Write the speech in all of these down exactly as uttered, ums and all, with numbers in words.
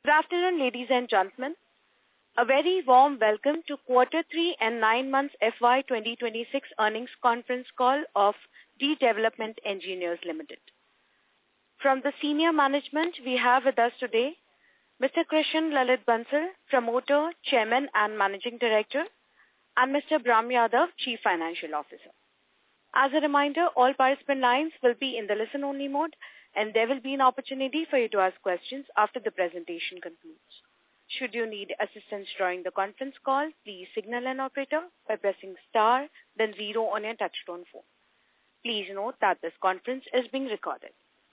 Good afternoon, ladies and gentlemen. A very warm welcome to Quarter three and nine months F Y twenty twenty-six earnings conference call of D Development Engineers Limited. From the senior management, we have with us today Mister Krishan Lalit Bansal, Promoter, Chairman and Managing Director, and Mister Brahm Yadav, Chief Financial Officer. As a reminder, all participant lines will be in the listen-only mode, and there will be an opportunity for you to ask questions after the presentation concludes. Should you need assistance during the conference call, please signal an operator by pressing star, then zero on your touchtone phone. Please note that this conference is being recorded.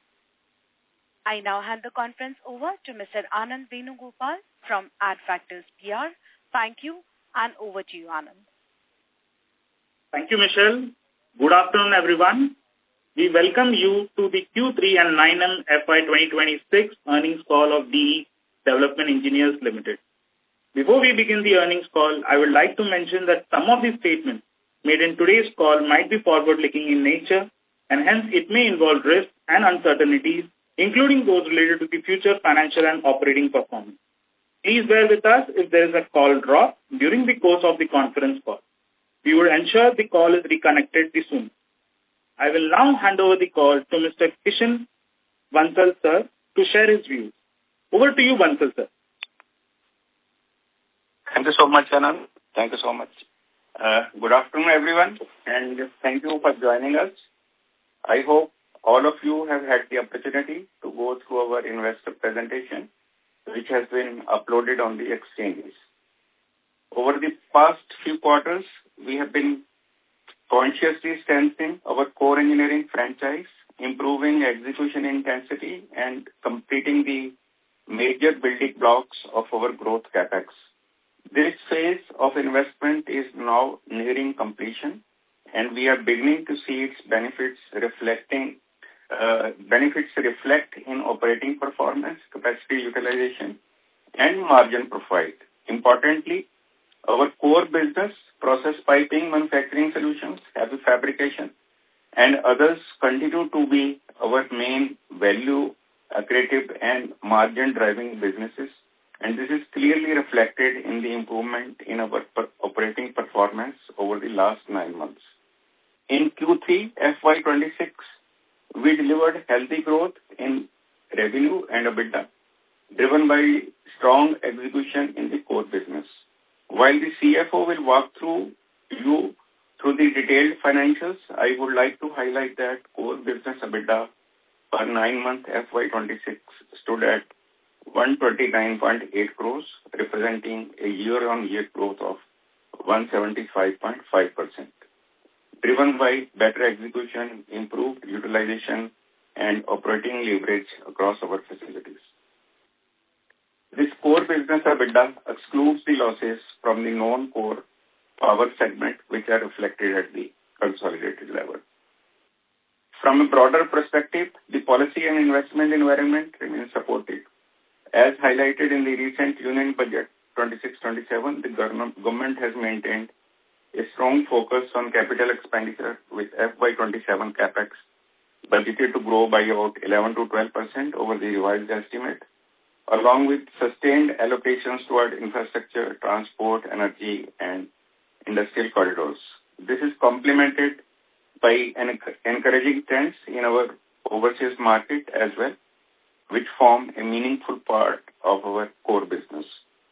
I now hand the conference over to Mister Anand Venugopal from Adfactors P R. Thank you, and over to you, Anand. Thank you, Michelle. Good afternoon, everyone. We welcome you to the Q three and nine M F Y twenty twenty-six earnings call of D Development Engineers Limited. Before we begin the earnings call, I would like to mention that some of the statements made in today's call might be forward-looking in nature, and hence it may involve risks and uncertainties, including those related to the future financial and operating performance. Please bear with us if there is a call drop during the course of the conference call. We will ensure the call is reconnected soon. I will now hand over the call to Mister Krishan Bansal, sir, to share his views. Over to you, Bansal, sir. Thank you so much, Anand. Thank you so much. Uh, good afternoon, everyone, and thank you for joining us. I hope all of you have had the opportunity to go through our investor presentation, which has been uploaded on the exchanges. Over the past few quarters, we have been consciously strengthening our core engineering franchise, improving execution intensity, and completing the major building blocks of our growth capex. This phase of investment is now nearing completion, and we are beginning to see its benefits reflecting uh, benefits reflect in operating performance, capacity utilization, and margin profile. Importantly, our core business, process piping, manufacturing solutions, heavy fabrication, and others continue to be our main value accretive and margin-driving businesses, and this is clearly reflected in the improvement in our per operating performance over the last nine months. In Q three F Y twenty-six, we delivered healthy growth in revenue and EBITDA, driven by strong execution in the core business. While the C F O will walk through you through the detailed financials, I would like to highlight that core business EBITDA for nine month F Y twenty-six stood at one hundred twenty-nine point eight crores, representing a year-on-year growth of one hundred seventy-five point five percent, driven by better execution, improved utilization, and operating leverage across our facilities. This core business EBITDA excludes the losses from the non-core power segment, which are reflected at the consolidated level. From a broader perspective, the policy and investment environment remains supportive. As highlighted in the recent Union Budget twenty-six twenty-seven, the government has maintained a strong focus on capital expenditure, with F Y twenty-seven capex budgeted to grow by about eleven to twelve percent over the revised estimate, along with sustained allocations toward infrastructure, transport, energy, and industrial corridors. This is complemented by an encouraging trends in our overseas market as well, which form a meaningful part of our core business,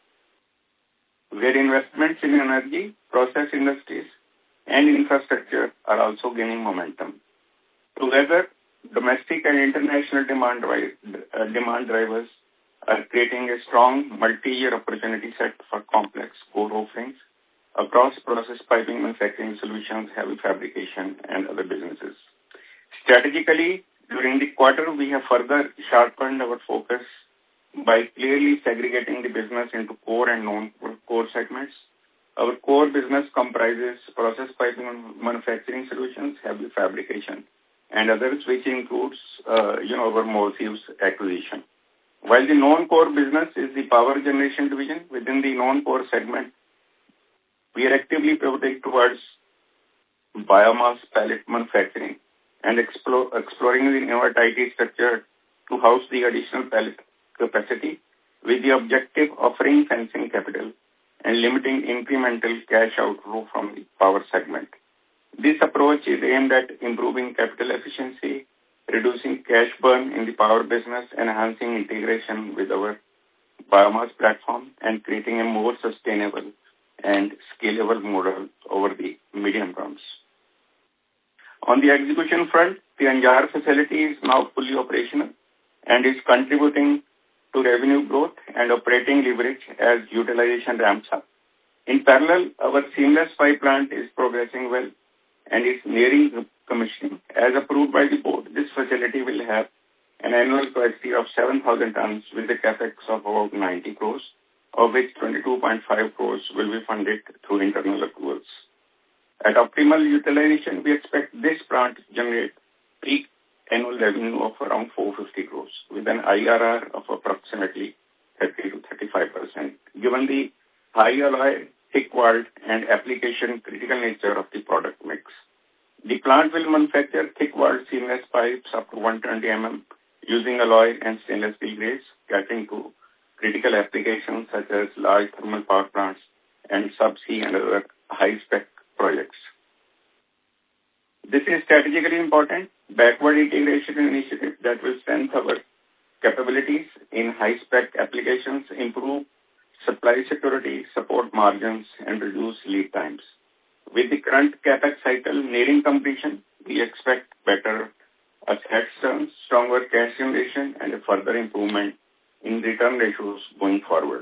where investments in energy, process industries, and infrastructure are also gaining momentum. Together, domestic and international demand, uh, demand drivers are creating a strong multi-year opportunity set for complex core offerings across process piping, manufacturing solutions, heavy fabrication, and other businesses. Strategically, during the quarter, we have further sharpened our focus by clearly segregating the business into core and non-core segments. Our core business comprises process piping, manufacturing solutions, heavy fabrication, and others, which includes, uh, you know, our Morpheus acquisition. While the non-core business is the power generation division, within the non-core segment, we are actively pivoting towards biomass pellet manufacturing and explore, exploring the inert I T structure to house the additional pellet capacity with the objective of ring-fencing capital and limiting incremental cash outflow from the power segment. This approach is aimed at improving capital efficiency, reducing cash burn in the power business, enhancing integration with our biomass platform, and creating a more sustainable and scalable model over the medium terms. On the execution front, the Anjar facility is now fully operational and is contributing to revenue growth and operating leverage as utilization ramps up. In parallel, our seamless pipe plant is progressing well and is nearing commissioning. As approved by the board, this facility will have an annual capacity of seven thousand tons with a capex of about ninety crores, of which twenty-two point five crores will be funded through internal accruals. At optimal utilization, we expect this plant to generate peak annual revenue of around four hundred fifty crores with an I R R of approximately thirty to thirty-five percent. Given the high alloy, thick walled, and application critical nature of the product mix, the plant will manufacture thick walled seamless pipes up to one hundred twenty millimeters using alloy and stainless steel grades, catering to critical applications such as large thermal power plants and subsea and other high-spec projects. This is strategically important backward integration initiative that will strengthen our capabilities in high-spec applications, improve supply security, support margins, and reduce lead times. With the current capex cycle nearing completion, we expect better asset turns, stronger cash generation, and a further improvement in return ratios going forward.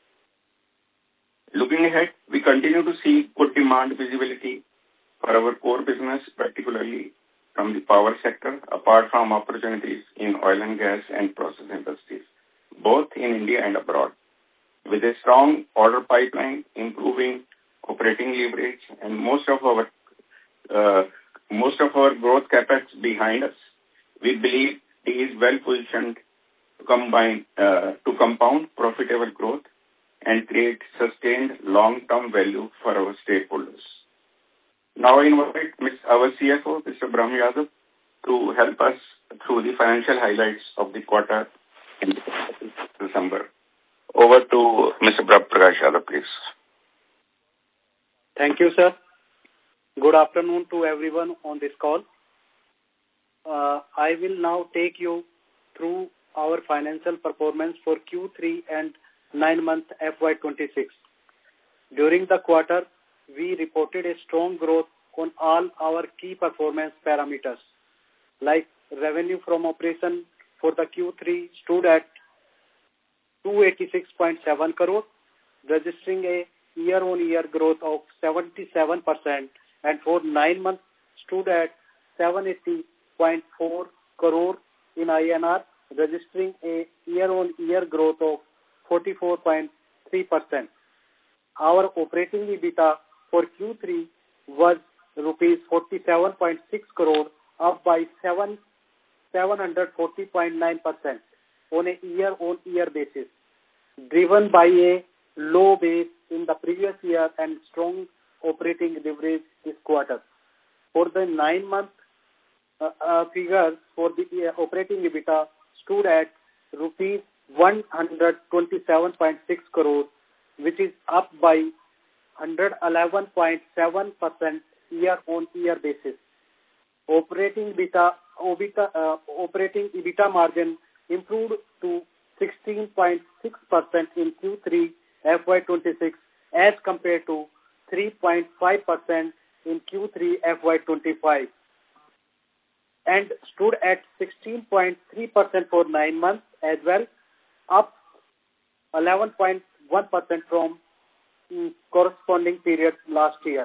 Looking ahead, we continue to see good demand visibility for our core business, particularly from the power sector, apart from opportunities in oil and gas and process industries, both in India and abroad. With a strong order pipeline, improving operating leverage, and most of our uh, most of our growth capex behind us, we believe it is well positioned to combine uh, to compound profitable growth and create sustained long-term value for our stakeholders. Now I invite our C F O, Mister Brahm Yadav, to help us through the financial highlights of the quarter in December. Over to Mister Brahm Yadav, please. Thank you, sir. Good afternoon to everyone on this call. Uh, I will now take you through our financial performance for Q three and nine month F Y twenty-six. During the quarter, we reported a strong growth on all our key performance parameters, like revenue from operation for the Q three stood at two hundred eighty-six point seven crore, registering a year-on-year growth of seventy-seven percent, and for nine months stood at seven hundred eighty point four crore in I N R, registering a year-on-year growth of forty-four point three percent. Our operating EBITDA for Q three was rupees forty-seven point six crore, up by seven hundred forty point nine percent on a year-on-year basis, driven by a low base in the previous year and strong operating leverage this quarter. For the nine-month uh, uh, figures for the uh, operating EBITDA stood at rupees one hundred twenty-seven point six crore, which is up by one hundred eleven point seven percent year-on-year basis. Operating EBITDA, EBITDA, uh, operating EBITDA margin improved to sixteen point six percent in Q three F Y twenty-six as compared to three point five percent in Q three F Y twenty-five, and stood at sixteen point three percent for nine months as well, up eleven point one percent from mm, corresponding period last year.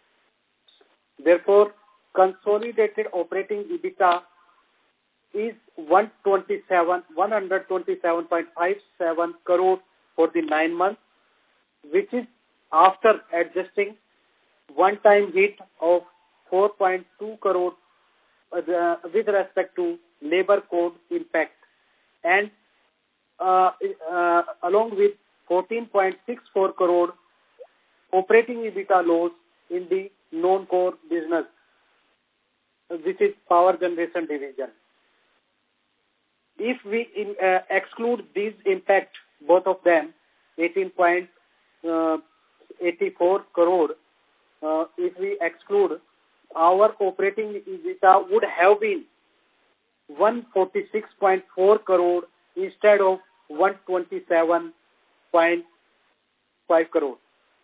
Therefore, consolidated operating EBITDA is one hundred twenty-seven point five seven crore for the nine months, which is after adjusting one-time hit of four point two crore uh, the, with respect to labor code impact, and uh, uh, along with fourteen point six four crore operating EBITDA loss in the non-core business, which is power generation division. If we in, uh, exclude these impact, both of them, eighteen point eight four crore. Uh, if we exclude, our operating EBITDA would have been one forty-six point four crore instead of one twenty-seven point five crore.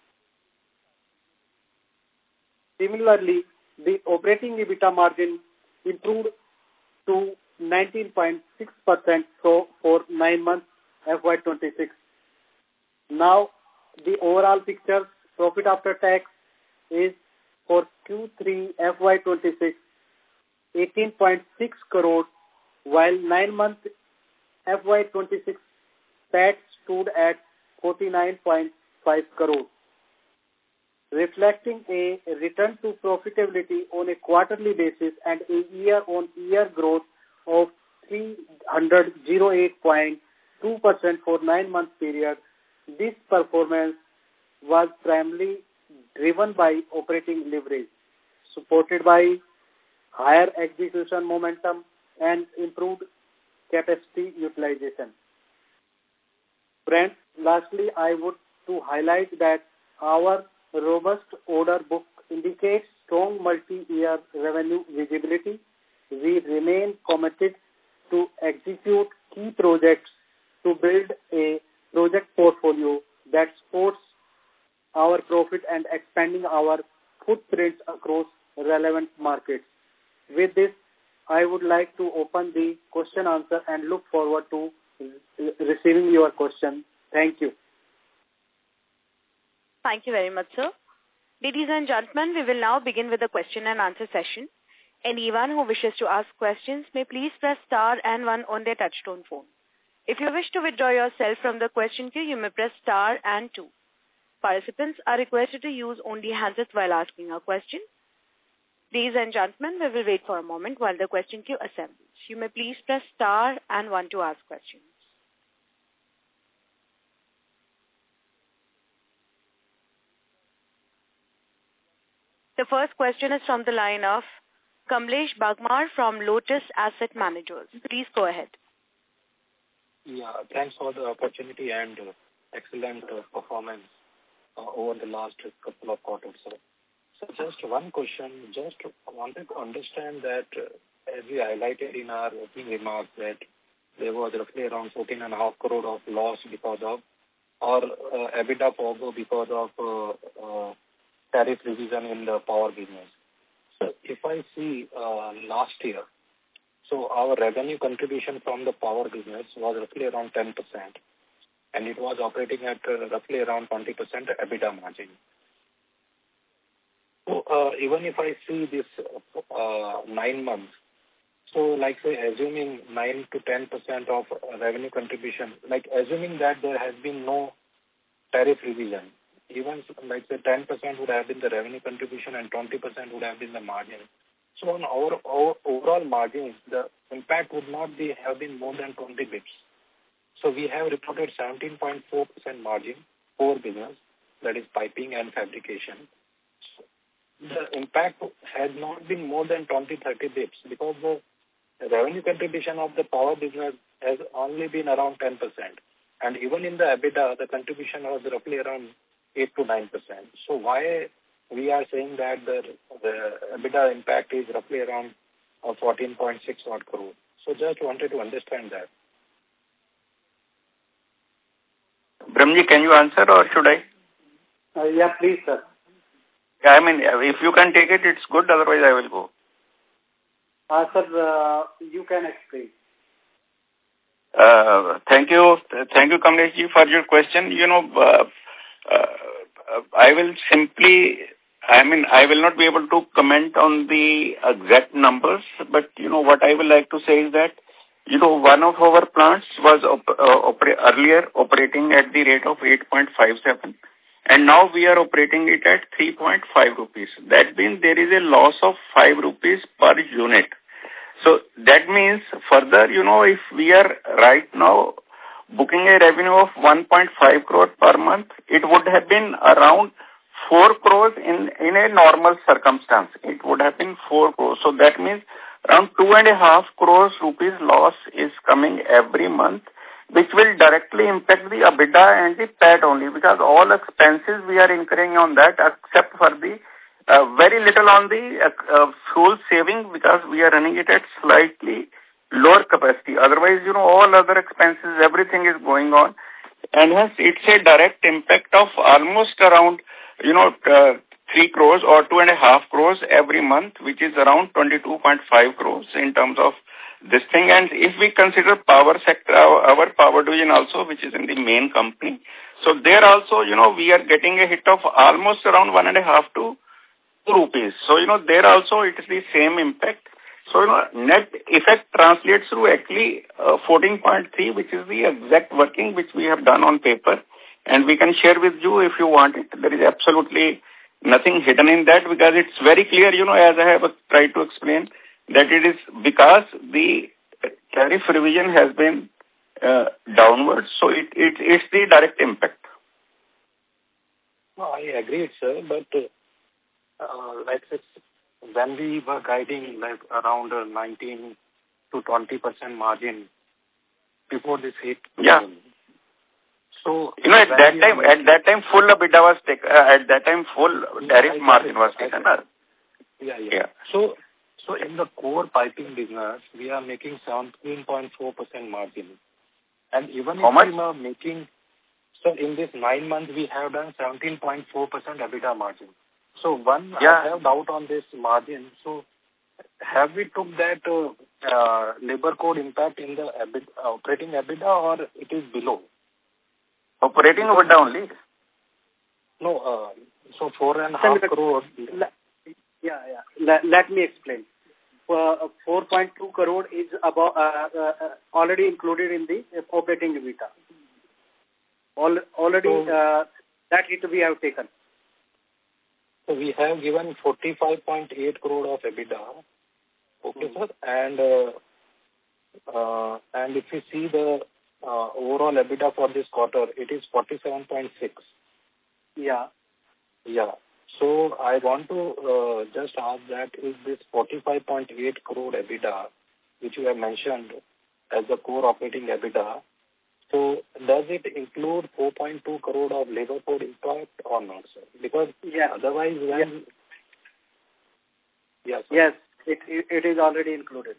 Similarly, the operating EBITDA margin improved to nineteen point six percent so for nine months F Y twenty-six. Now, the overall picture, profit after tax is for Q three F Y twenty-six, eighteen point six crore, while nine months F Y twenty-six P A T stood at forty-nine point five crore, reflecting a return to profitability on a quarterly basis and a year-on-year growth of three hundred eight point two percent for nine-month period. This performance was primarily driven by operating leverage, supported by higher execution momentum and improved capacity utilization. Friends, lastly, I would to highlight that our robust order book indicates strong multi-year revenue visibility. We remain committed to execute key projects to build a project portfolio that supports our profit and expanding our footprints across relevant markets. With this, I would like to open the question answer and look forward to receiving your question. Thank you. Thank you very much, sir. Ladies and gentlemen, we will now begin with the question and answer session. Anyone who wishes to ask questions may please press star and one on their touchtone phone. If you wish to withdraw yourself from the question queue, you may press star and two. Participants are requested to use only handsets while asking a question. Ladies and gentlemen, we will wait for a moment while the question queue assembles. You may please press star and one to ask questions. The first question is from the line of Kamlesh Bagmar from Lotus Asset Managers. Please go ahead. Yeah, thanks for the opportunity and uh, excellent uh, performance uh, over the last couple of quarters. So, so just one question, just wanted to understand that uh, as we highlighted in our opening remarks that there was roughly around fourteen and a half crore of loss because of, or uh, EBITDA forgo because of uh, uh, tariff revision in the power business. So if I see uh, last year, so our revenue contribution from the power business was roughly around ten percent, and it was operating at uh, roughly around twenty percent EBITDA margin. So uh, even if I see this uh, nine months, so like say assuming nine to ten percent of revenue contribution, like assuming that there has been no tariff revision, even like say ten percent would have been the revenue contribution and twenty percent would have been the margin. So on our, our overall margins, the impact would not be have been more than twenty bips. So we have reported seventeen point four percent margin for business, that is piping and fabrication. So the impact has not been more than twenty to thirty bips because the revenue contribution of the power business has only been around ten percent. And even in the EBITDA, the contribution was roughly around eight to nine percent. So why we are saying that the, the EBITDA impact is roughly around uh, fourteen point six odd crore. So just wanted to understand that. Brahmji, can you answer or should I? Uh, yeah, please, sir. Yeah, I mean, if you can take it, it's good. Otherwise, I will go. Uh, sir, uh, you can explain. Uh, thank you. Thank you, Kamleshji, for your question. You know, uh, uh, I will simply, I mean, I will not be able to comment on the exact numbers, but, you know, what I would like to say is that, you know, one of our plants was op uh, oper earlier operating at the rate of eight point five seven, and now we are operating it at three point five rupees. That means there is a loss of five rupees per unit. So that means further, you know, if we are right now booking a revenue of one point five crore per month, it would have been around four crores in, in a normal circumstance. It would have been four crores. So that means around two and a half crores rupees loss is coming every month which will directly impact the EBITDA and the P A T only, because all expenses we are incurring on that except for the uh, very little on the uh, uh, fuel saving, because we are running it at slightly lower capacity. Otherwise, you know, all other expenses, everything is going on. And hence, it's a direct impact of almost around, you know, uh, three crores or two and a half crores every month, which is around twenty-two point five crores in terms of this thing. And if we consider power sector, our, our power division also, which is in the main company, so there also, you know, we are getting a hit of almost around one and a half to two rupees. So, you know, there also it is the same impact. So, you know, net effect translates to actually uh, fourteen point three, which is the exact working which we have done on paper. And we can share with you if you want it. There is absolutely nothing hidden in that, because it's very clear, you know, as I have tried to explain, that it is because the tariff revision has been uh, downwards. So it, it it's the direct impact. No, I agree, sir, but uh, like it's, when we were guiding like around uh, nineteen to twenty percent margin before this hit. Yeah. So, you know, at that time, at that time, full EBITDA was taken, uh, at that time, full tariff yeah, margin was taken. Yeah, yeah, yeah. So, so in the core piping business, we are making seventeen point four percent margin. And even How if much? we are making, so in this nine months, we have done seventeen point four percent EBITDA margin. So one, yeah. I have doubt on this margin. So have we took that uh, uh, labor code impact in the EBITDA, operating EBITDA, or it is below? Operating EBITDA only? No, uh, so four and a half crore. Yeah, yeah. Let, let me explain. Uh, four point two crore is about uh, uh, already included in the operating EBITDA. All, already so, uh, that hit we have taken. So we have given forty-five point eight crore of EBITDA. Okay, sir. And uh, uh, and if you see the uh, overall EBITDA for this quarter, it is forty-seven point six. Yeah. Yeah. So I want to uh, just ask that, is this forty-five point eight crore EBITDA, which you have mentioned as the core operating EBITDA, so does it include four point two crore of labor code impact or not, sir? Because yeah. otherwise when... Yes, yes, it, it, it is already included.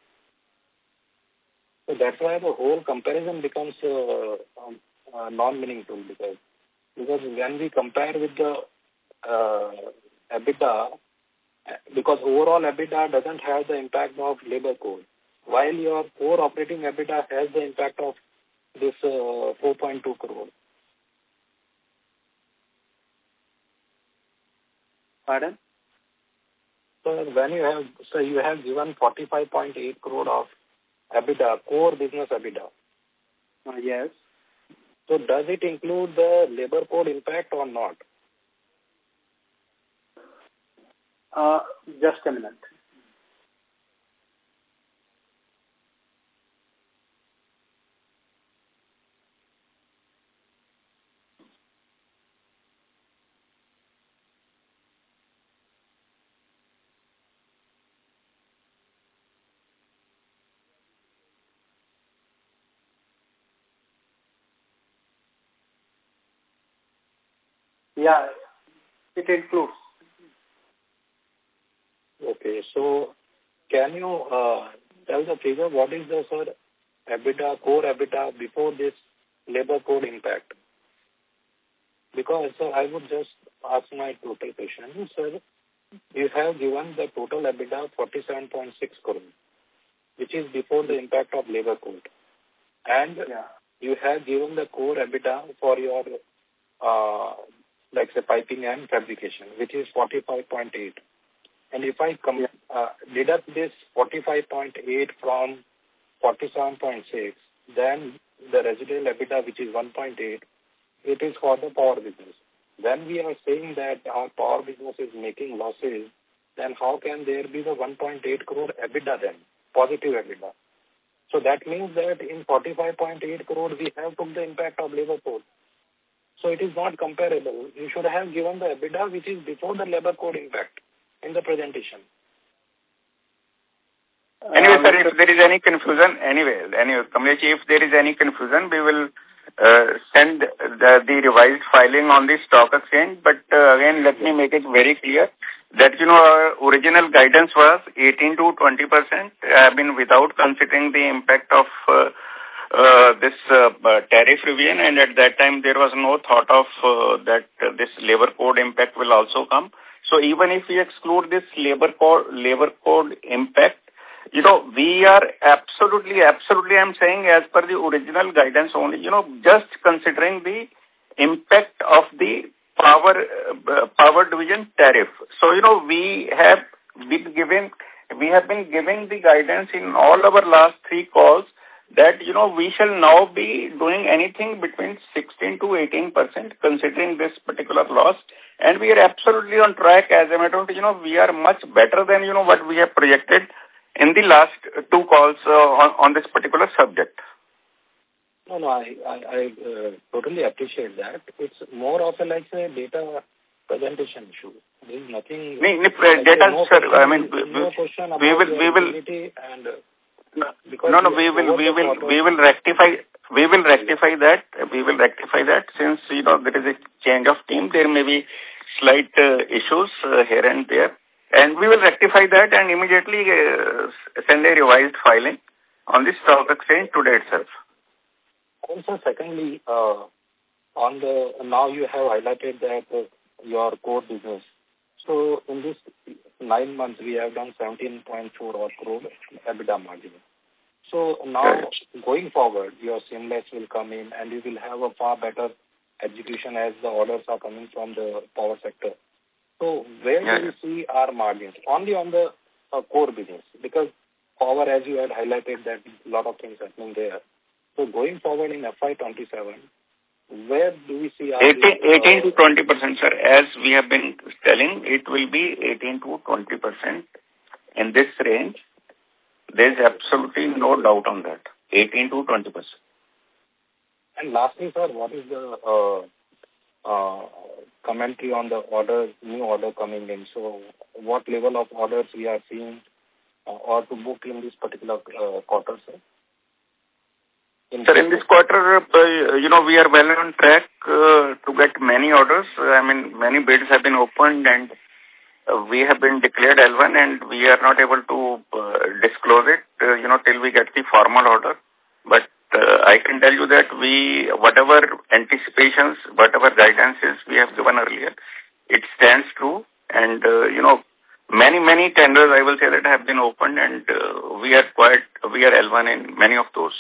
So that's why the whole comparison becomes uh, um, uh, non-meaningful, because because when we compare with the uh, EBITDA, because overall EBITDA doesn't have the impact of labor code, while your core operating EBITDA has the impact of this uh, four point two crore. Pardon? So when you have, so you have given forty-five point eight crore of EBITDA, core business EBITDA. Uh, yes. So does it include the labor code impact or not? Uh, just a minute. Yeah, it includes. Okay, so can you uh, tell the figure, what is the, sir, EBITDA, core EBITDA before this labor code impact? Because, sir, I would just ask my total question. Sir, you have given the total EBITDA forty-seven point six crore, which is before the impact of labor code. And yeah. you have given the core EBITDA for your, uh, like say, piping and fabrication, which is forty-five point eight. And if I com- uh, deduct this forty-five point eight from forty-seven point six, then the residual EBITDA, which is one point eight, it is for the power business. When we are saying that our power business is making losses, then how can there be the one point eight crore EBITDA then, positive EBITDA? So that means that in forty-five point eight crore, we have took the impact of labor code. So it is not comparable. You should have given the EBITDA, which is before the labor code impact in the presentation. Anyway, sir, if there is any confusion, anyway, anyway, Kamlesh, if there is any confusion, we will uh, send the, the revised filing on the stock exchange. But uh, again, let me make it very clear that, you know, our original guidance was eighteen to twenty percent. I mean, without considering the impact of uh, uh, this uh, tariff revision, and at that time there was no thought of uh, that uh, this labor code impact will also come. So even if we exclude this labor code, labor code impact, you know, we are absolutely, absolutely, I'm saying, as per the original guidance only, you know, just considering the impact of the power uh, power division tariff. So, you know, we have been given, we have been giving the guidance in all our last three calls that, you know, we shall now be doing anything between sixteen to eighteen percent considering this particular loss. And we are absolutely on track. As a matter of fact, you know, we are much better than, you know, what we have projected in the last two calls uh, on, on this particular subject. No, no, I, I, I uh, totally appreciate that. It's more of a, like, a data presentation issue. There is nothing... Nee, nee, like data, no sir, question, I mean, we, no question about we will, we will, and, uh, no, no, we will, we will, we will rectify, we will rectify that, we will rectify that since, you know, there is a change of team, there may be slight uh, issues uh, here and there. And we will rectify that and immediately uh, send a revised filing on the stock exchange today itself. Also, secondly, uh, on the now you have highlighted that uh, your core business. So in this nine months, we have done seventeen point four crore EBITDA margin. So now right. going forward, your seamless will come in and you will have a far better execution as the orders are coming from the power sector. So where yeah, do you see our margins? Only on the uh, core business, because power, as you had highlighted, that a lot of things happening there. So going forward in F Y twenty-seven, where do we see our... eighteen, eighteen to twenty percent, sir. As we have been telling, it will be eighteen to twenty percent in this range. There is absolutely no doubt on that. eighteen to twenty percent. And lastly, sir, what is the uh, uh, commentary on the order, new order coming in? So what level of orders we are seeing uh, or to book in this particular uh, quarter, sir? In Sir, in this quarter, uh, you know, we are well on track uh, to get many orders. I mean, many bids have been opened and uh, we have been declared L one and we are not able to uh, disclose it, uh, you know, till we get the formal order. But uh, I can tell you that we, whatever anticipations, whatever guidances we have given earlier, it stands true. And, uh, you know, many, many tenders, I will say, that have been opened and uh, we are quite, we are L one in many of those.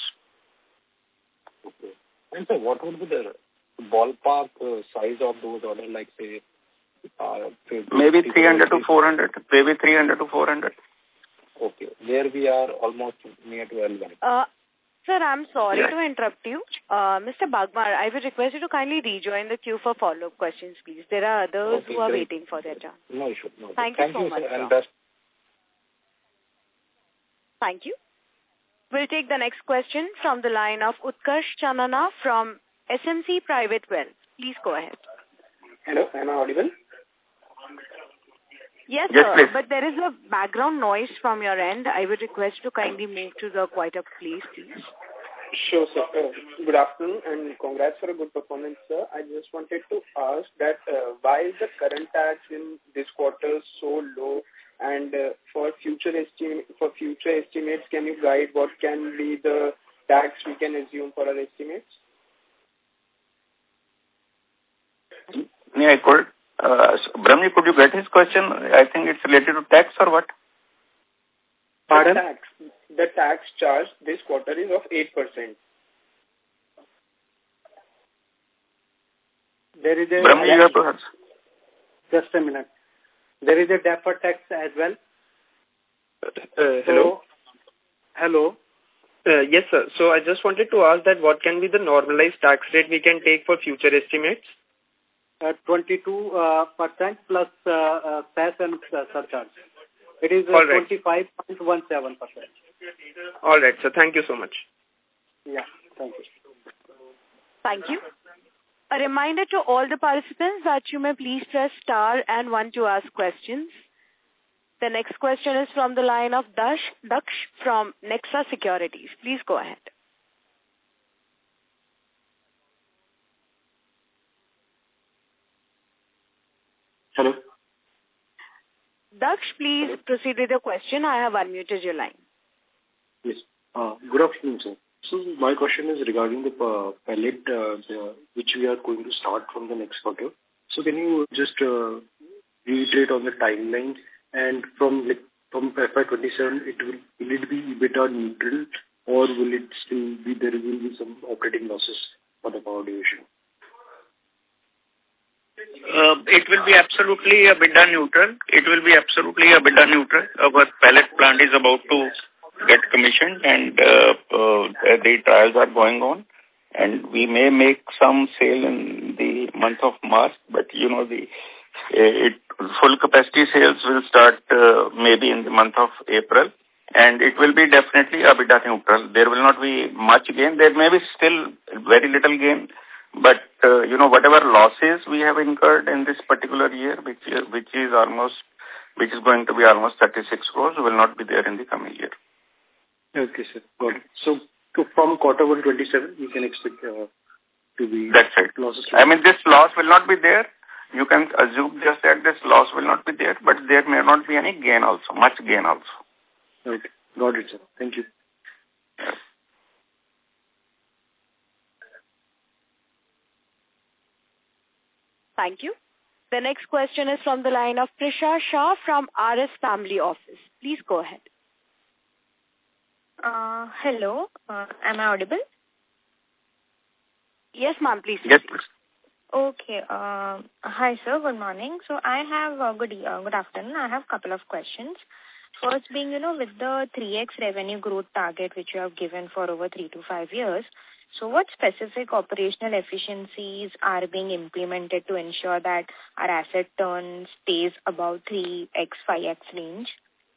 Okay. And so what would be the ballpark uh, size of those orders, like say, uh, maybe three hundred to four hundred, maybe three hundred to four hundred. Okay. There we are almost near to L one. Uh, sir, I'm sorry yeah. to interrupt you. Uh, Mister Bagmar, I would request you to kindly rejoin the queue for follow-up questions, please. There are others okay, who are great. waiting for their turn. No issue. No issue. Thank, Thank you so you, much, sir, sir. and best. Thank you. We'll take the next question from the line of Utkarsh Chanana from S M C Private Wealth. Please go ahead. Hello, am I audible? Yes, yes sir, please. but there is a background noise from your end. I would request you to kindly move to the quieter place, please. Sure, sir. Uh, good afternoon and congrats for a good performance, sir. I just wanted to ask that uh, why is the current tax in this quarter so low? And uh, for future estimate, for future estimates, can you guide what can be the tax we can assume for our estimates? Yeah, I could. Uh, so, Brahmi, could you get his question? I think it's related to tax or what? Pardon? The tax, the tax charge this quarter is of eight percent. There is a... Brahmi, you have to answer. Just a minute. There is a deferred tax as well. Uh, hello. So, hello. Uh, yes, sir. So I just wanted to ask that what can be the normalized tax rate we can take for future estimates? Uh, twenty-two percent plus uh, uh, cess and uh, surcharge. It is uh, right. twenty-five point one seven percent. All right, sir. Thank you so much. Yeah, thank you. Thank you. A reminder to all the participants that you may please press star and one to ask questions. The next question is from the line of Dash Daksh from Nexa Securities. Please go ahead. Hello. Daksh, please Hello. proceed with your question. I have unmuted your line. Yes. Uh, good afternoon, sir. So my question is regarding the uh, pellet uh, the, which we are going to start from the next quarter. So can you just uh, reiterate on the timeline, and from like, from F Y twenty-seven, it will, will it be EBITDA neutral, or will it still be, there will be some operating losses for the power division? Uh, it will be absolutely EBITDA neutral. It will be absolutely EBITDA neutral. Our pellet plant is about to get commissioned, and uh, uh, the trials are going on. And we may make some sale in the month of March, but you know the it full capacity sales will start uh, maybe in the month of April, and it will be definitely EBITDA neutral. There will not be much gain. There may be still very little gain, but uh, you know whatever losses we have incurred in this particular year, which which is almost which is going to be almost thirty-six crores, will not be there in the coming year. Okay, sir. Got it. So, to, from quarter one twenty-seven, we can expect uh, to be... That's right. Losses I mean, this loss will not be there. You can assume just that this loss will not be there, but there may not be any gain also, much gain also. Okay. Got it, sir. Thank you. Thank you. The next question is from the line of Prisha Shah from R S Family Office. Please go ahead. Uh, hello, uh, am I audible? Yes, ma'am, please. Yes, please. Okay. Uh, hi, sir. Good morning. So I have uh, good uh, good afternoon. I have a couple of questions. First, being you know with the three x revenue growth target which you have given for over three to five years. So, what specific operational efficiencies are being implemented to ensure that our asset turn stays above three x, five x range?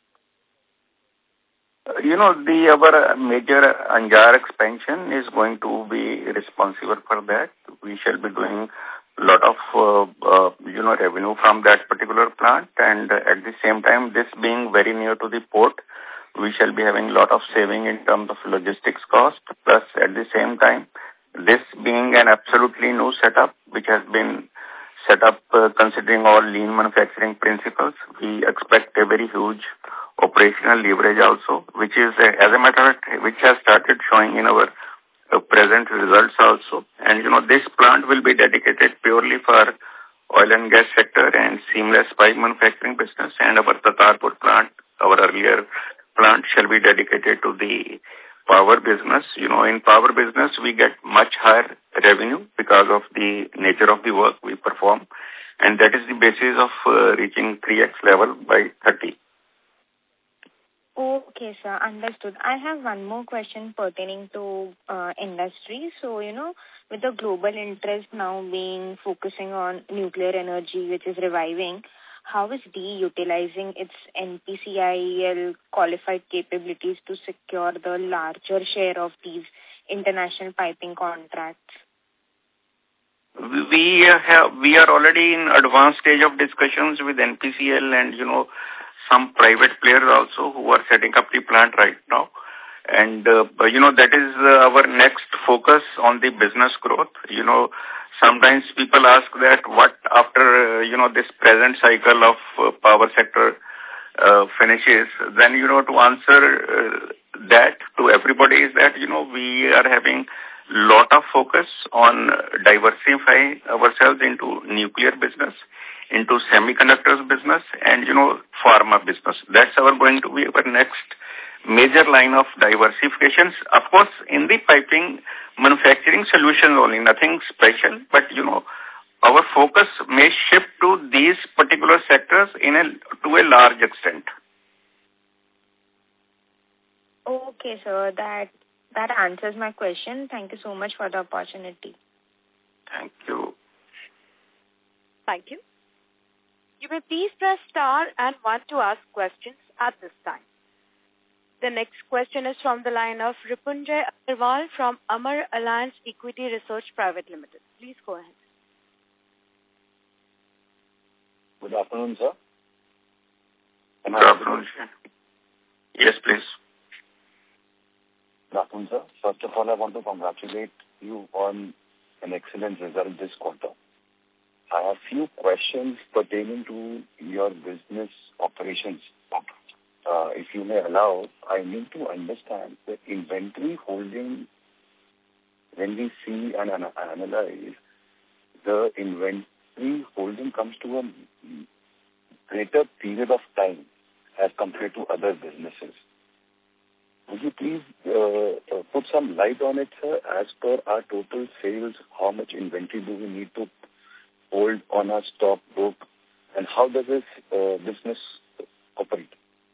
You know, the our major Anjar expansion is going to be responsible for that. We shall be doing a lot of, uh, uh, you know, revenue from that particular plant. And uh, at the same time, this being very near to the port, we shall be having a lot of saving in terms of logistics cost. Plus, at the same time, this being an absolutely new setup, which has been set up uh, considering all lean manufacturing principles, we expect a very huge operational leverage also, which is, uh, as a matter of fact, which has started showing in our uh, present results also. And, you know, this plant will be dedicated purely for oil and gas sector and seamless pipe manufacturing business, and our Tatarpur plant, our earlier plant, shall be dedicated to the power business. You know, in power business, we get much higher revenue because of the nature of the work we perform, and that is the basis of uh, reaching three x level by thirty. Okay, sir. Understood. I have one more question pertaining to uh, industry. So, you know, with the global interest now being focusing on nuclear energy, which is reviving, how is D E utilizing its N P C I L qualified capabilities to secure the larger share of these international piping contracts? We have we are already in advanced stage of discussions with N P C L and, you know, some private players also who are setting up the plant right now. And, uh, you know, that is uh, our next focus on the business growth. You know, sometimes people ask that what after, uh, you know, this present cycle of uh, power sector uh, finishes, then, you know, to answer uh, that to everybody is that, you know, we are having lot of focus on diversifying ourselves into nuclear business, into semiconductors business, and, you know, pharma business. That's our going to be our next major line of diversifications. Of course, in the piping manufacturing solutions only, nothing special, but, you know, our focus may shift to these particular sectors in a, to a large extent. Okay, sir. That, that answers my question. Thank you so much for the opportunity. Thank you. Thank you. You may please press star and one to ask questions at this time. The next question is from the line of Ripunjay Agarwal from Amar Alliance Equity Research Private Limited. Please go ahead. Good afternoon, sir. Good afternoon. Yes, please. Good afternoon, sir. First of all, I want to congratulate you on an excellent result this quarter. I have few questions pertaining to your business operations. Uh, if you may allow, I need to understand the inventory holding. When we see and an- analyze, the inventory holding comes to a greater period of time as compared to other businesses. Would you please uh, uh, put some light on it, sir? As per our total sales, how much inventory do we need to hold on our stock book, and how does this uh, business operate?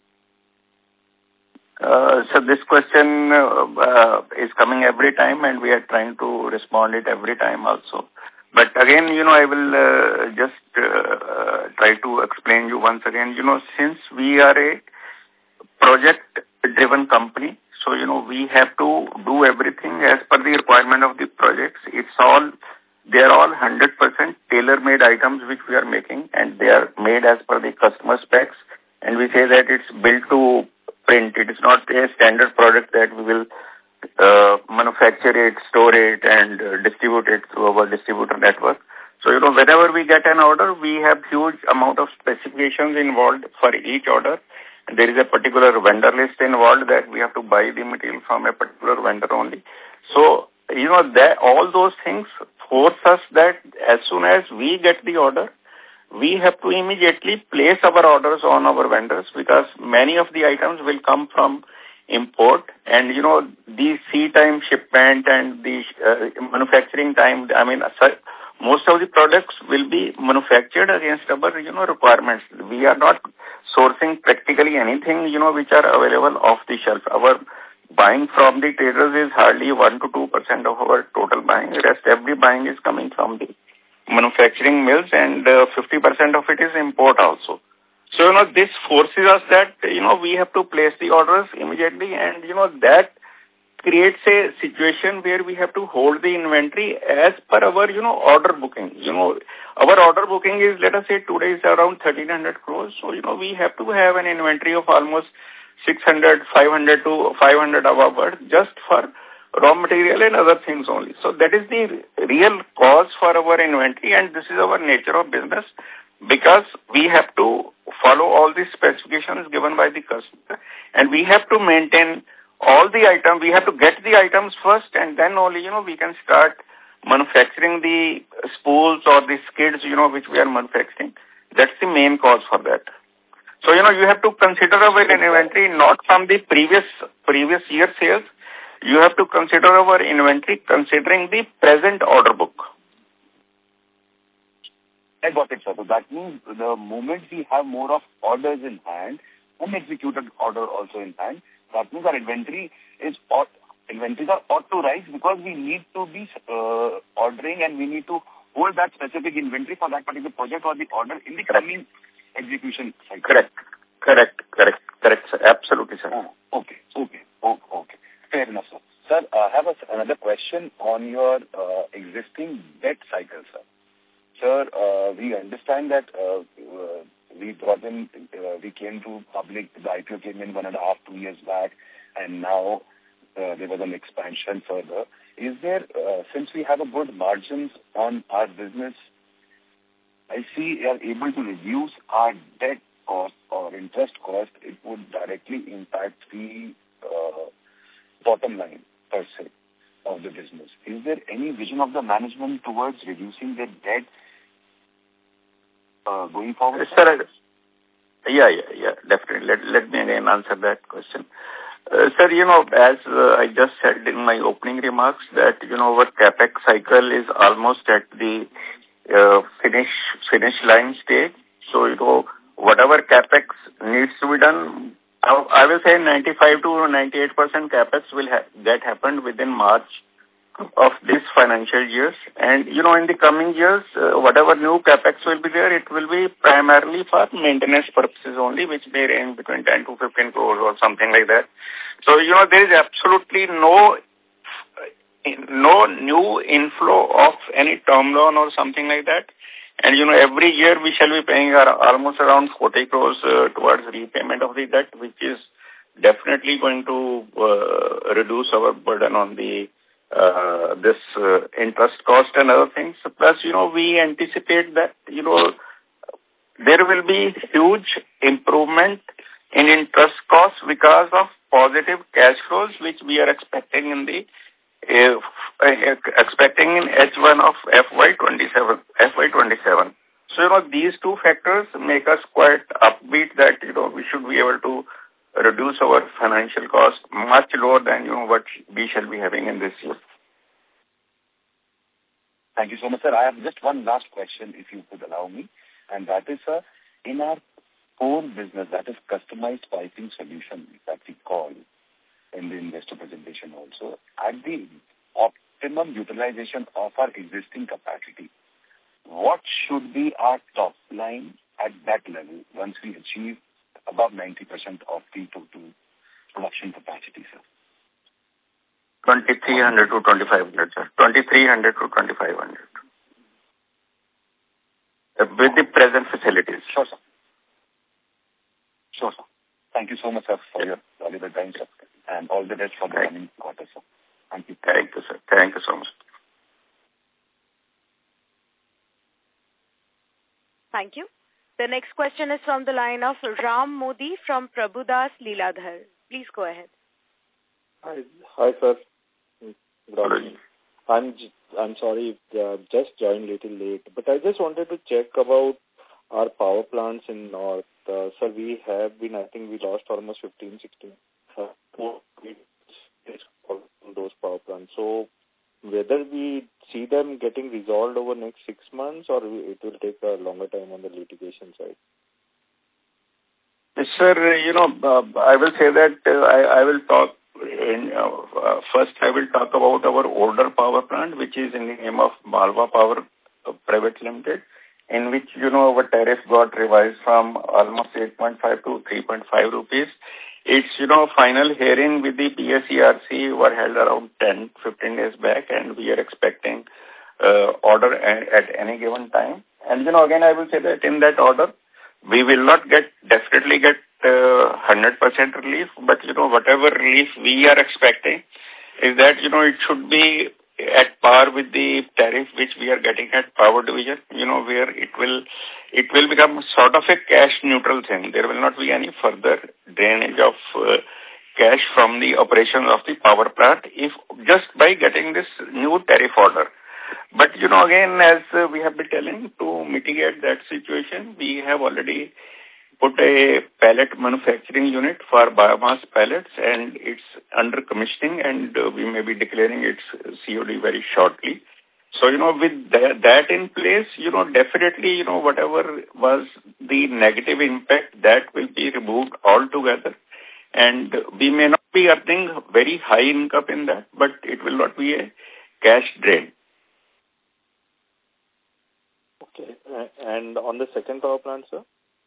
Uh, so this question uh, uh, is coming every time, and we are trying to respond it every time also. But again, you know, I will uh, just uh, uh, try to explain you once again. You know, since we are a project-driven company, so, you know, we have to do everything as per the requirement of the projects. It's all, they are all one hundred percent tailor-made items which we are making, and they are made as per the customer specs. And we say that it's built to print. It is not a standard product that we will uh, manufacture it, store it, and uh, distribute it through our distributor network. So, you know, whenever we get an order, we have huge amount of specifications involved for each order. There is a particular vendor list involved that we have to buy the material from a particular vendor only. So, you know, that, all those things force us that as soon as we get the order, we have to immediately place our orders on our vendors, because many of the items will come from import, and, you know, the sea time shipment and the uh, manufacturing time, I mean, most of the products will be manufactured against our, you know, requirements. We are not sourcing practically anything, you know, which are available off the shelf. Our buying from the traders is hardly one to two percent of our total buying. The rest, every buying is coming from the manufacturing mills, and uh, fifty percent of it is import also. So, you know, this forces us that, you know, we have to place the orders immediately, and, you know, that creates a situation where we have to hold the inventory as per our, you know, order booking. You know, our order booking is, let us say, today is around thirteen hundred crores. So, you know, we have to have an inventory of almost six hundred, five hundred to five hundred above just for raw material and other things only. So that is the real cause for our inventory, and this is our nature of business, because we have to follow all the specifications given by the customer, and we have to maintain all the items. We have to get the items first, and then only, you know, we can start manufacturing the spools or the skids, you know, which we are manufacturing. That's the main cause for that. So, you know, you have to consider our inventory not from the previous previous year sales. You have to consider our inventory considering the present order book. I got it, sir. So that means the moment we have more of orders in hand, unexecuted order also in hand, that means our inventory is ought, inventories are ought to rise, because we need to be uh, ordering, and we need to hold that specific inventory for that particular project or the order in the coming execution cycle. Correct. Correct. Correct. Correct, sir. Absolutely, sir. Oh, okay. Okay. Oh, okay. Fair enough, sir. Sir, I have a, another question on your uh, existing debt cycle, sir. Sir, uh, we understand that uh, uh, we brought in, uh, we came to public, the I P O came in one and a half, two years back, and now uh, there was an expansion further. Is there, uh, since we have a good margins on our business, I see we are able to reduce our debt cost or interest cost, it would directly impact the uh, bottom line per se of the business. Is there any vision of the management towards reducing the debt uh, going forward? Sir, yeah, yeah, yeah, definitely. Let, let me again answer that question. Uh, sir, you know, as uh, I just said in my opening remarks, that, you know, our CapEx cycle is almost at the uh, finish, finish line stage. So, you know, whatever CapEx needs to be done, I will say ninety-five to ninety-eight percent CapEx will ha get happened within March of this financial year. And, you know, in the coming years, uh, whatever new CapEx will be there, it will be primarily for maintenance purposes only, which may range between ten to fifteen crores or something like that. So, you know, there is absolutely no, no new inflow of any term loan or something like that. And, you know, every year we shall be paying our, almost around forty crores uh, towards repayment of the debt, which is definitely going to uh, reduce our burden on the uh, this uh, interest cost and other things. Plus, you know, we anticipate that, you know, there will be huge improvement in interest costs because of positive cash flows, which we are expecting in the uh, expecting in H one of F Y twenty-seven. F Y twenty-seven. So, you know, these two factors make us quite upbeat that, you know, we should be able to reduce our financial cost much lower than, you know, what we shall be having in this year. Thank you so much, sir. I have just one last question, if you could allow me, and that is, sir, in our core business, that is customized piping solution that we call in the investor presentation also, at the optimum utilization of our existing capacity, what should be our top line at that level once we achieve above ninety percent of the total production capacity, sir? twenty-three hundred to twenty-five hundred, sir. twenty-three hundred to twenty-five hundred. Uh, with the present facilities. Sure, sir. Sure, sir. Thank you so much, sir, for your valuable time, sir. And all the best for the coming quarter, sir. Thank you. Thank you, sir. Thank you so much. Thank you. The next question is from the line of Ram Modi from Prabhudas Leeladhar. Please go ahead. Hi, hi, sir. Good afternoon. I'm I'm sorry, uh, just joined a little late, but I just wanted to check about our power plants in North. Uh, sir, we have been, I think we lost almost fifteen, sixteen uh, those power plants. So whether we see them getting resolved over next six months or it will take a longer time on the litigation side? Yes, sir, you know, uh, I will say that uh, I, I will talk in, uh, uh, first I will talk about our older power plant, which is in the name of Malwa Power uh, Private Limited, in which, you know, our tariff got revised from almost eight point five to three point five rupees. It's, you know, final hearing with the P S E R C were held around ten, fifteen days back, and we are expecting uh, order at, at any given time. And, you know, again, I will say that in that order, we will not get, definitely get uh, one hundred percent relief, but, you know, whatever relief we are expecting is that, you know, it should be at par with the tariff which we are getting at Power Division, you know, where it will it will become sort of a cash neutral thing. There will not be any further drainage of uh, cash from the operations of the power plant if just by getting this new tariff order. But, you know, again, as uh, we have been telling, to mitigate that situation, we have already put a pellet manufacturing unit for biomass pellets, and it's under commissioning, and uh, we may be declaring its C O D very shortly. So, you know, with that, that in place, you know, definitely, you know, whatever was the negative impact, that will be removed altogether. And we may not be earning very high income in that, but it will not be a cash drain. Okay. And on the second power plant, sir?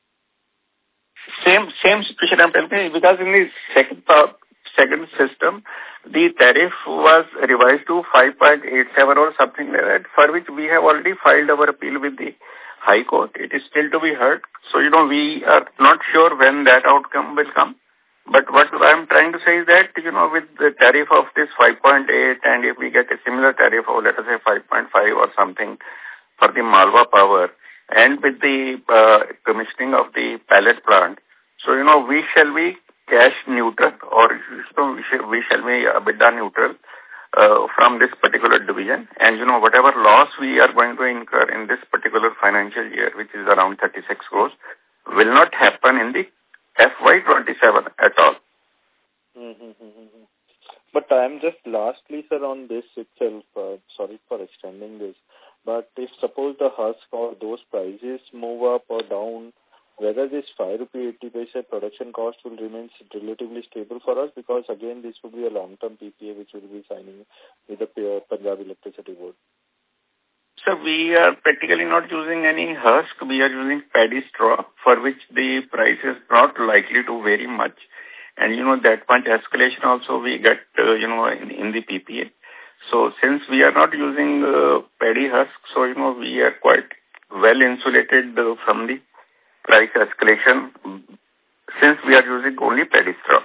Same same situation I'm telling you, because in the second power, second system, the tariff was revised to five point eight seven or something like that, for which we have already filed our appeal with the High Court. It is still to be heard. So, you know, we are not sure when that outcome will come. But what I'm trying to say is that, you know, with the tariff of this five point eight, and if we get a similar tariff of, let us say, five point five or something for the Malwa Power, and with the uh, commissioning of the pellet plant, so, you know, we shall be cash neutral, or you know, we, shall, we shall be EBITDA neutral uh, from this particular division. And, you know, whatever loss we are going to incur in this particular financial year, which is around thirty-six crores, will not happen in the F Y twenty-seven at all. Mm-hmm. But I'm just lastly, sir, on this itself, uh, sorry for extending this, but if suppose the husk or those prices move up or down, whether this five rupee eighty paise production cost will remain relatively stable for us, because again this will be a long-term P P A which will be signing with the Punjab Electricity Board. So we are practically not using any husk. We are using paddy straw, for which the price is not likely to vary much. And, you know, that much escalation also we get, uh, you know, in, in the P P A. So since we are not using uh, paddy husk, so, you know, we are quite well insulated uh, from the price escalation since we are using only paddy straw.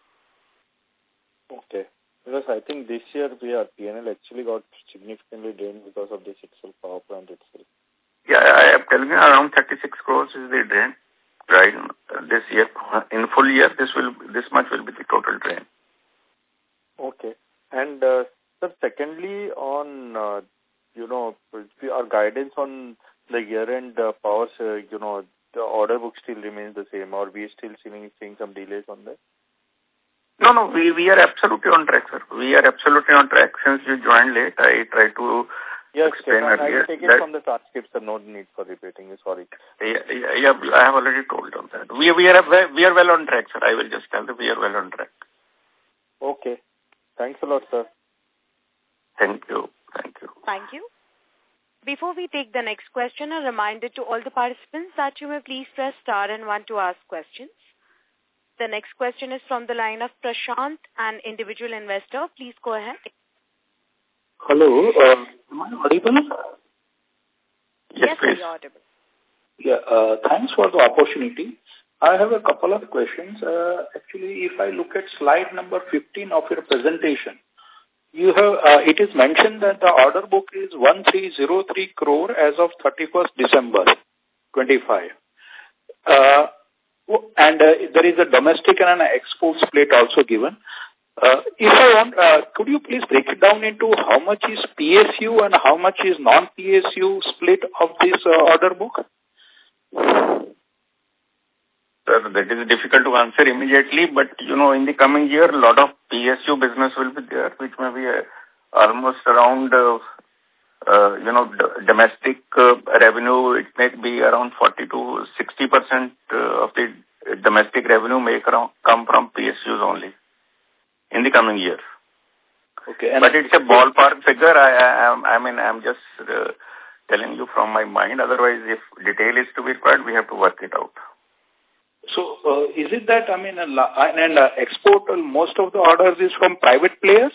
Okay. Because I think this year we are P and L actually got significantly drained because of this Excel power plant itself. Yeah, I am telling you around thirty-six crores is the drain, right? This year, in full year, this will this much will be the total drain. Okay. And uh, sir, secondly, on uh, you know our guidance on the year-end uh, powers, uh, you know, the order book still remains the same, or we are still seeing seeing some delays on that? No, no, we we are absolutely on track, sir. We are absolutely on track. Since you joined late, I tried to yes, explain sir, earlier. I take it that, from the transcript, sir. No need for repeating. Sorry. Yeah, yeah, yeah, I have already told on that. We we are we are well on track, sir. I will just tell that we are well on track. Okay. Thanks a lot, sir. Thank you. Thank you. Thank you. Before we take the next question, a reminder to all the participants that you may please press star and one to ask questions. The next question is from the line of Prashant, an individual investor. Please go ahead. Hello. Uh, am I audible? Yes, please. you're audible. Yeah. Uh, thanks for the opportunity. I have a couple of questions. Uh, actually, if I look at slide number fifteen of your presentation, you have uh, it is mentioned that the order book is one three zero three crore as of thirty-first December twenty-five. Uh, and uh, there is a domestic and an export split also given. Uh, if I want, uh, could you please break it down into how much is P S U and how much is non-P S U split of this uh, order book? Sir, that is difficult to answer immediately, but, you know, in the coming year, a lot of P S U business will be there, which may be uh, almost around, uh, uh, you know, d- domestic uh, revenue. It may be around forty to sixty percent uh, of the domestic revenue may come from P S Us only in the coming year. Okay. And but it's a ballpark figure. I, I, I mean, I'm just uh, telling you from my mind. Otherwise, if detail is to be required, we have to work it out. So, uh, is it that, I mean, uh, and uh, export, uh, most of the orders is from private players?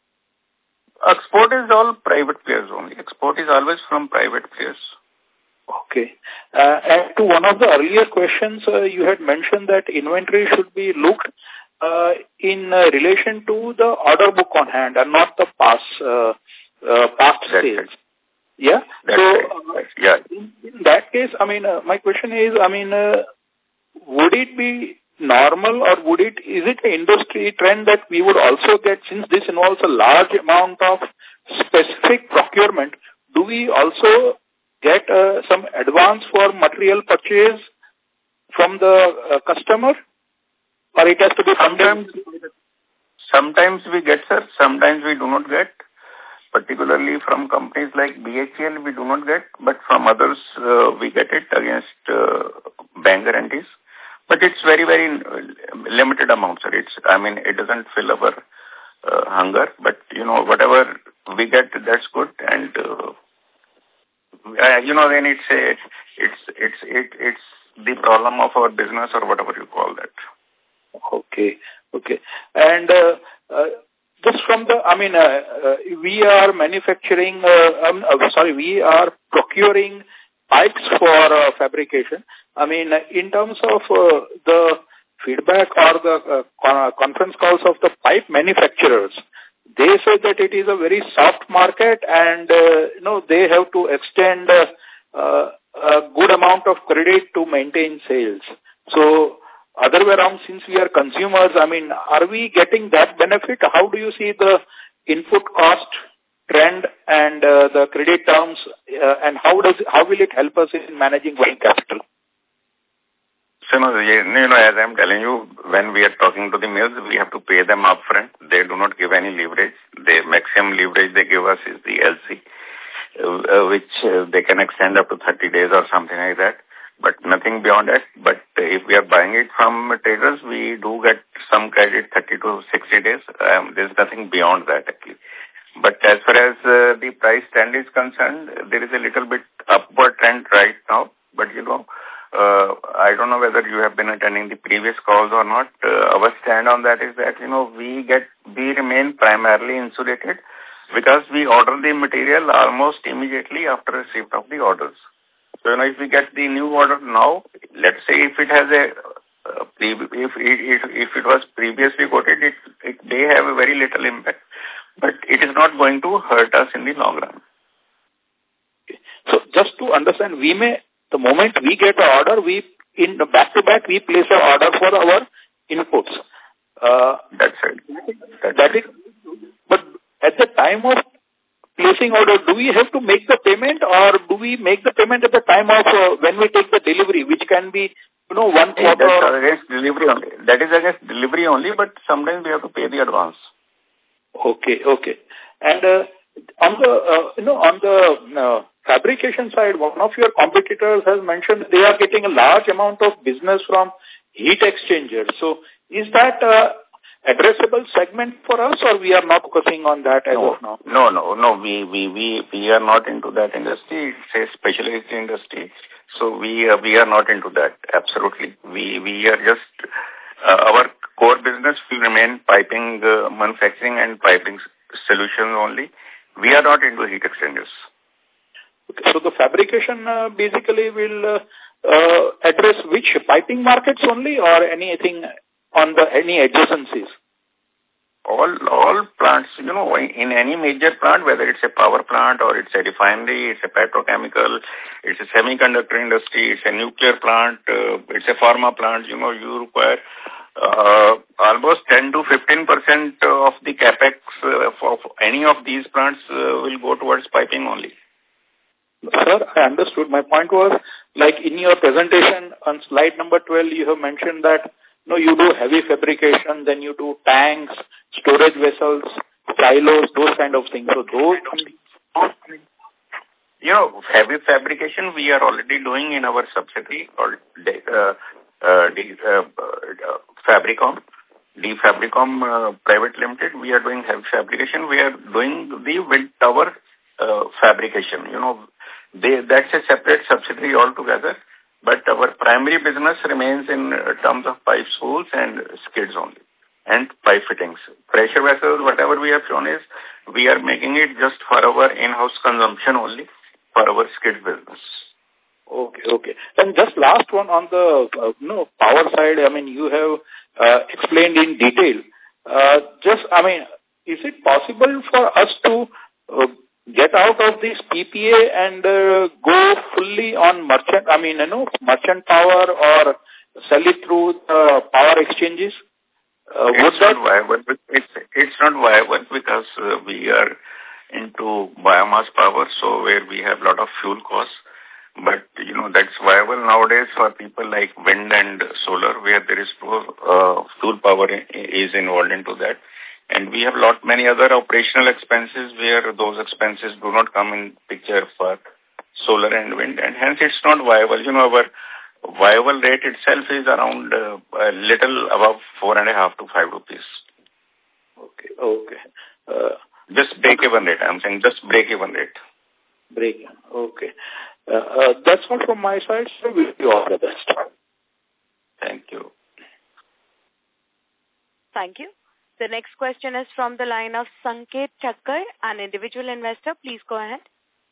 Export is all private players only. Export is always from private players. Okay. Uh, and to one of the earlier questions, uh, you had mentioned that inventory should be looked uh, in uh, relation to the order book on hand and not the past, uh, uh, past That's sales. It. Yeah? That's so, right. uh, yeah. In, in that case, I mean, uh, my question is, I mean, uh, would it be normal or would it, is it an industry trend that we would also get, since this involves a large amount of specific procurement, do we also get uh, some advance for material purchase from the uh, customer? Or it has to be sometimes, sometimes we get, sir, sometimes we do not get. Particularly from companies like B H E L, we do not get, but from others, uh, we get it against uh, bank guarantees. But it's very, very limited amount, sir. It's, I mean, it doesn't fill our uh, hunger, but, you know, whatever we get, that's good. And, uh, uh, you know, then it's a, it's, it's, it, it's the problem of our business or whatever you call that. Okay, okay. And, uh, uh, just from the, I mean, uh, uh, we are manufacturing, uh, um, uh, sorry, we are procuring pipes for uh, fabrication. I mean, in terms of uh, the feedback or the uh, conference calls of the pipe manufacturers, they say that it is a very soft market and, uh, you know, they have to extend uh, uh, a good amount of credit to maintain sales. So, other way around, since we are consumers, I mean, are we getting that benefit? How do you see the input cost trend and uh, the credit terms, uh, and how does how will it help us in managing working capital? So, you know, as I'm telling you, when we are talking to the mills, we have to pay them upfront. They do not give any leverage. The maximum leverage they give us is the L C, uh, which uh, they can extend up to thirty days or something like that. But nothing beyond that. But if we are buying it from traders, we do get some credit, thirty to sixty days. Um, there's nothing beyond that, actually. But as far as uh, the price trend is concerned, there is a little bit upward trend right now. But, you know, uh, I don't know whether you have been attending the previous calls or not. Uh, our stand on that is that, you know, we get, we remain primarily insulated because we order the material almost immediately after receipt of the orders. So, you know, if we get the new order now, let's say if it has a, uh, pre- if, if, if it was previously quoted, it, it may have a very little impact, but it is not going to hurt us in the long run. Okay. So, just to understand, we may, the moment we get the order, we, in the back-to-back, we place an order for our inputs. Uh, That's it. That's that it. is, but at the time of placing order, do we have to make the payment, or do we make the payment at the time of uh, when we take the delivery, which can be, you know, one quarter? That's against delivery only. That is against delivery only, but sometimes we have to pay the advance. Okay, okay. And uh, on the, uh, you know, on the uh, fabrication side, one of your competitors has mentioned they are getting a large amount of business from heat exchangers. So, is that uh, addressable segment for us, or we are not focusing on that as no, of now? No, no, no. We, we, we, we are not into that industry. It's a specialized industry. So we, uh, we are not into that. Absolutely. We, we are just, uh, our core business will remain piping uh, manufacturing and piping solutions only. We are not into heat exchangers. Okay, so the fabrication uh, basically will uh, uh, address which piping markets only, or anything on the any adjacencies? All all plants, you know, in any major plant, whether it's a power plant or it's a refinery, it's a petrochemical, it's a semiconductor industry, it's a nuclear plant, uh, it's a pharma plant, you know, you require uh, almost ten to fifteen percent of the capex uh, for, for any of these plants uh, will go towards piping only. Sir, I understood. My point was, like in your presentation on slide number twelve, you have mentioned that no, you do heavy fabrication, then you do tanks, storage vessels, silos, those kind of things. So those, you know, heavy fabrication we are already doing in our subsidiary called uh, uh, D, uh, uh, Fabricom, D Fabricom uh, Private Limited. We are doing heavy fabrication. We are doing the wind tower uh, fabrication. You know, they that's a separate subsidiary altogether. But our primary business remains in terms of pipe spools and skids only, and pipe fittings. Pressure vessels, whatever we have shown is, we are making it just for our in-house consumption only, for our skid business. Okay, okay. And just last one on the uh, no power side, I mean, you have uh, explained in detail. Uh, just, I mean, is it possible for us to uh, get out of this P P A and uh, go fully on merchant, I mean, you know, merchant power, or sell it through uh, power exchanges? Uh, it's not viable. It's, it's not viable because uh, we are into biomass power, so where we have a lot of fuel costs. But, you know, that's viable nowadays for people like wind and solar, where there is uh, fuel power is involved into that. And we have lot many other operational expenses where those expenses do not come in picture for solar and wind, and hence it's not viable. You know, our viable rate itself is around uh, a little above four and a half to five rupees. Okay, okay. Uh, just break even rate, I'm saying, just break even rate. Break even, okay. Uh, uh, that's all from my side, so wish you all the best. Thank you. Thank you. The next question is from the line of Sanket Thakkar, an individual investor. Please go ahead.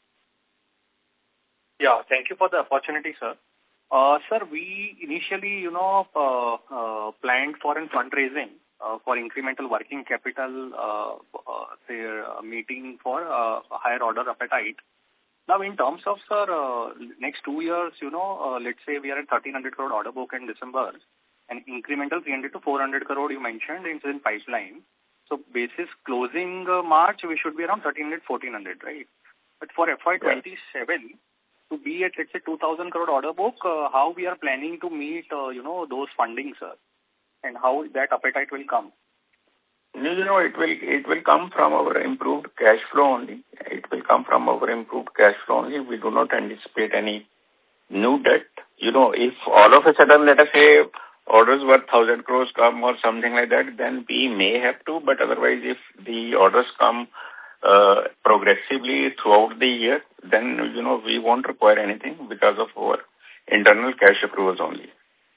Yeah, thank you for the opportunity, sir. Uh, sir, we initially, you know, uh, uh, planned for a fundraising uh, for incremental working capital, uh, uh, say, uh, meeting for uh, a higher order appetite. Now, in terms of, sir, uh, next two years, you know, uh, let's say we are at thirteen hundred crore order book in December, and incremental three hundred to four hundred crore you mentioned is in pipeline. So, basis closing uh, March, we should be around thirteen hundred, fourteen hundred, right? But for F Y twenty-seven, to be at, let's say, two thousand crore order book, uh, how we are planning to meet, uh, you know, those fundings, sir, and how that appetite will come? You know, it will it will come from our improved cash flow only. It will come from our improved cash flow only. We do not anticipate any new debt. You know, if all of a sudden, let us say, orders worth one thousand crores come or something like that, then we may have to. But otherwise, if the orders come uh, progressively throughout the year, then, you know, we won't require anything because of our internal cash approvals only.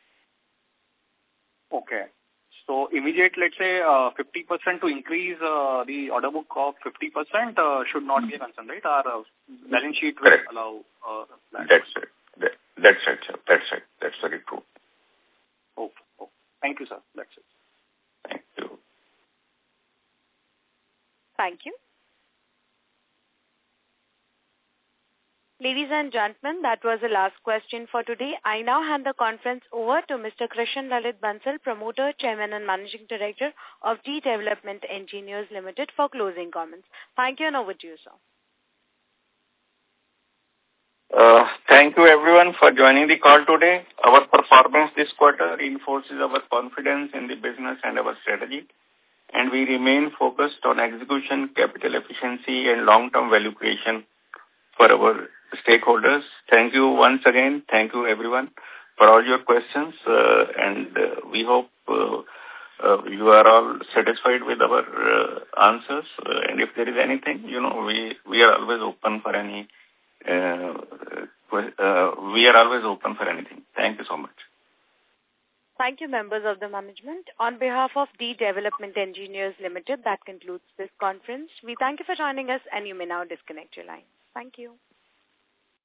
Okay. So immediate, let's say, uh, fifty percent to increase uh, the order book of fifty percent uh, should not be a concern, right? Our uh, balance sheet will Correct. allow uh, that. That's it. That's right, sir. That's right. That's very true. Okay. okay. Thank you, sir. That's it. Thank you. Thank you. Ladies and gentlemen, that was the last question for today. I now hand the conference over to Mister Krishan Lalit Bansal, Promoter, Chairman and Managing Director of D Development Engineers Limited for closing comments. Thank you and over to you, sir. Uh, thank you everyone for joining the call today. Our performance this quarter reinforces our confidence in the business and our strategy, and we remain focused on execution, capital efficiency and long-term value creation for our stakeholders. Thank you once again. Thank you everyone for all your questions, uh, and uh, we hope uh, uh, you are all satisfied with our uh, answers, uh, and if there is anything, you know, we, we are always open for any Uh, uh, we are always open for anything. Thank you so much. Thank you, members of the management. On behalf of D Development Engineers Limited, that concludes this conference. We thank you for joining us and you may now disconnect your line. Thank you.